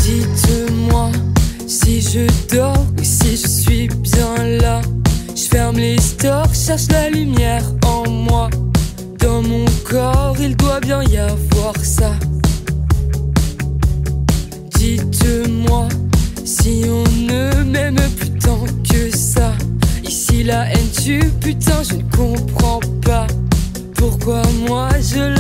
Dites-moi si je dors ou si je suis bien là. Je ferme les stores, cherche la lumière en moi. Dans mon corps, il doit bien y avoir ça. Dites-moi si on ne m'aime plus tant que ça. Ici la haine tue, putain je ne comprends pas. Pourquoi moi je